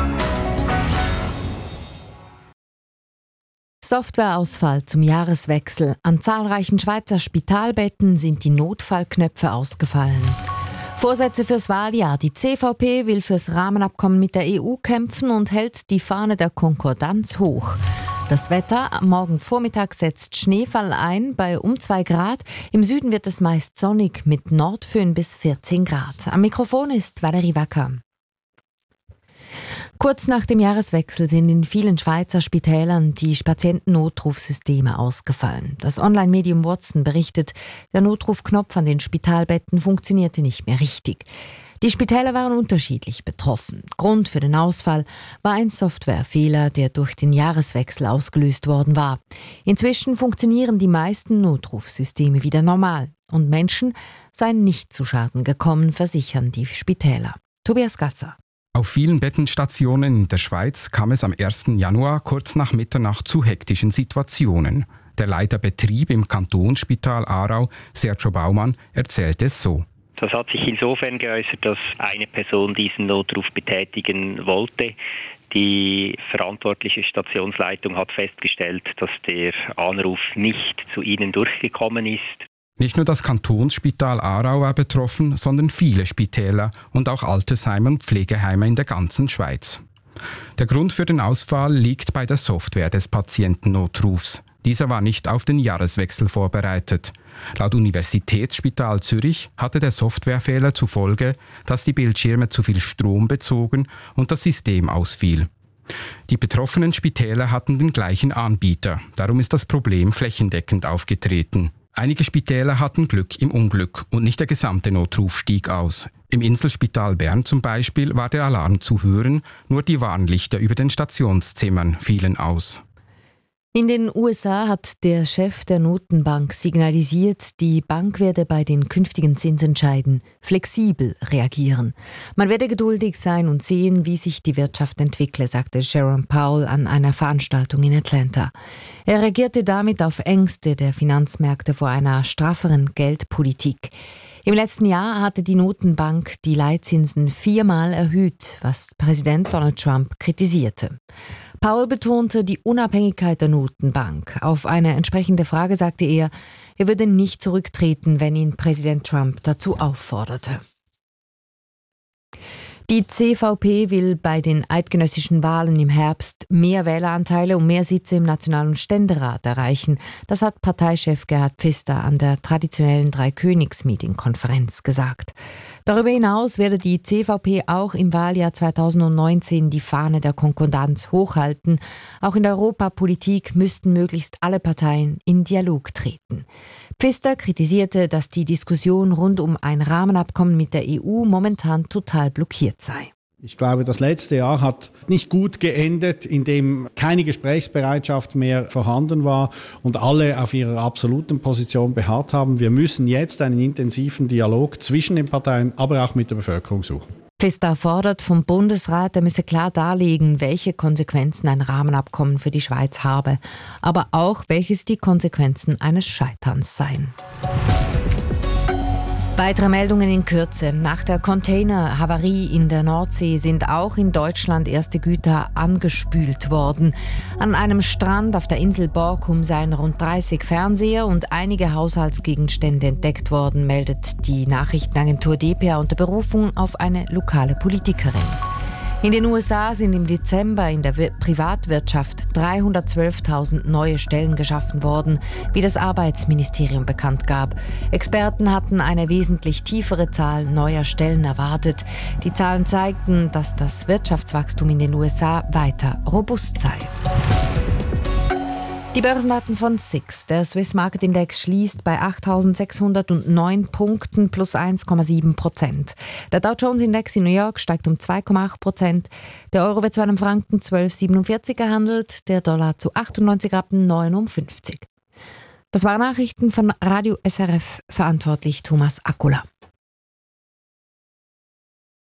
Softwareausfall zum Jahreswechsel. An zahlreichen Schweizer Spitalbetten sind die Notfallknöpfe ausgefallen. Vorsätze fürs Wahljahr. Die CVP will fürs Rahmenabkommen mit der EU kämpfen und hält die Fahne der Konkordanz hoch. Das Wetter: Morgen Vormittag setzt Schneefall ein bei um 2 Grad. Im Süden wird es meist sonnig mit Nordföhn bis 14 Grad. Am Mikrofon ist Valerie Wacker. Kurz nach dem Jahreswechsel sind in vielen Schweizer Spitälern die Patientennotrufsysteme ausgefallen. Das Online-Medium Watson berichtet, der Notrufknopf an den Spitalbetten funktionierte nicht mehr richtig. Die Spitäler waren unterschiedlich betroffen. Grund für den Ausfall war ein Softwarefehler, der durch den Jahreswechsel ausgelöst worden war. Inzwischen funktionieren die meisten Notrufsysteme wieder normal und Menschen seien nicht zu Schaden gekommen, versichern die Spitäler. Tobias Gasser. Auf vielen Bettenstationen in der Schweiz kam es am 1. Januar kurz nach Mitternacht zu hektischen Situationen. Der Leiter Betrieb im Kantonsspital Aarau, Sergio Baumann, erzählt es so. Das hat sich insofern geäußert, dass eine Person diesen Notruf betätigen wollte. Die verantwortliche Stationsleitung hat festgestellt, dass der Anruf nicht zu ihnen durchgekommen ist. Nicht nur das Kantonsspital Aarau war betroffen, sondern viele Spitäler und auch Altersheime und Pflegeheime in der ganzen Schweiz. Der Grund für den Ausfall liegt bei der Software des Patientennotrufs. Dieser war nicht auf den Jahreswechsel vorbereitet. Laut Universitätsspital Zürich hatte der Softwarefehler zur Folge, dass die Bildschirme zu viel Strom bezogen und das System ausfiel. Die betroffenen Spitäler hatten den gleichen Anbieter, darum ist das Problem flächendeckend aufgetreten. Einige Spitäler hatten Glück im Unglück und nicht der gesamte Notruf stieg aus. Im Inselspital Bern zum Beispiel war der Alarm zu hören, nur die Warnlichter über den Stationszimmern fielen aus. In den USA hat der Chef der Notenbank signalisiert, die Bank werde bei den künftigen Zinsentscheiden flexibel reagieren. Man werde geduldig sein und sehen, wie sich die Wirtschaft entwickle, sagte Jerome Powell an einer Veranstaltung in Atlanta. Er reagierte damit auf Ängste der Finanzmärkte vor einer strafferen Geldpolitik. Im letzten Jahr hatte die Notenbank die Leitzinsen 4-mal erhöht, was Präsident Donald Trump kritisierte. Powell betonte die Unabhängigkeit der Notenbank. Auf eine entsprechende Frage sagte er würde nicht zurücktreten, wenn ihn Präsident Trump dazu aufforderte. Die CVP will bei den eidgenössischen Wahlen im Herbst mehr Wähleranteile und mehr Sitze im Nationalen Ständerat erreichen. Das hat Parteichef Gerhard Pfister an der traditionellen Dreikönigs-Meeting-Konferenz gesagt. Darüber hinaus werde die CVP auch im Wahljahr 2019 die Fahne der Konkordanz hochhalten. Auch in der Europapolitik müssten möglichst alle Parteien in Dialog treten. Pfister kritisierte, dass die Diskussion rund um ein Rahmenabkommen mit der EU momentan total blockiert sei. Ich glaube, das letzte Jahr hat nicht gut geendet, indem keine Gesprächsbereitschaft mehr vorhanden war und alle auf ihrer absoluten Position beharrt haben. Wir müssen jetzt einen intensiven Dialog zwischen den Parteien, aber auch mit der Bevölkerung suchen. Pfister fordert vom Bundesrat, er müsse klar darlegen, welche Konsequenzen ein Rahmenabkommen für die Schweiz habe, aber auch, welches die Konsequenzen eines Scheiterns seien. Weitere Meldungen in Kürze. Nach der Container-Havarie in der Nordsee sind auch in Deutschland erste Güter angespült worden. An einem Strand auf der Insel Borkum seien rund 30 Fernseher und einige Haushaltsgegenstände entdeckt worden, meldet die Nachrichtenagentur dpa unter Berufung auf eine lokale Politikerin. In den USA sind im Dezember in der Privatwirtschaft 312.000 neue Stellen geschaffen worden, wie das Arbeitsministerium bekannt gab. Experten hatten eine wesentlich tiefere Zahl neuer Stellen erwartet. Die Zahlen zeigten, dass das Wirtschaftswachstum in den USA weiter robust sei. Die Börsendaten von SIX. Der Swiss Market Index schließt bei 8.609 Punkten plus 1,7%. Der Dow Jones Index in New York steigt um 2,8%. Der Euro wird zu einem Franken 12,47 gehandelt, der Dollar zu 98,59 Rappen. Das waren Nachrichten von Radio SRF, verantwortlich Thomas Akula.